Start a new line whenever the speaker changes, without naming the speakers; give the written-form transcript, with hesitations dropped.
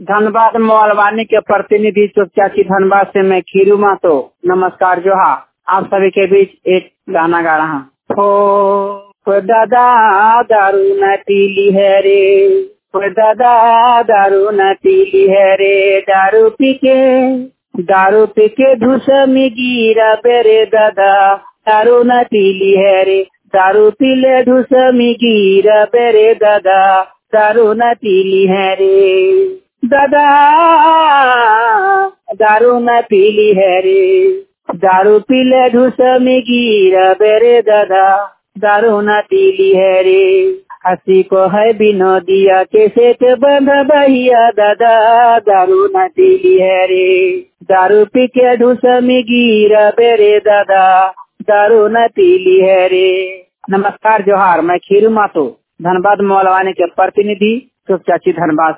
धनबाद मोहलवानी के प्रतिनिधि चाची धनबाद से मैं खीरू मातो। नमस्कार जोहार। आप सभी के बीच एक गाना गा रहा हूँ। हो दादा दारू न पीली है रे, हो दादा दारू न पीली है रे, दारू पी के धुस में गिरा बेरे दादा, दारू न पीली है रे, दारू पी ले धुस में गिरा बेरे दादा, दारू न पीली है रे दादा, दारू न पीली है रे, दारू पी ले धुस में गिरा बेरे दादा, दारू न पीली है रे। हंसी को है बिनोदिया कैसे के बंध भैया दादा, दारू न पीली है रे, दारू पी के धुस में गिरा बेरे दादा, दारू न पीली है रे। नमस्कार जोहार। मैं खीरू मातो, धनबाद मोहलवानी के प्रतिनिधि चाची धनबाद।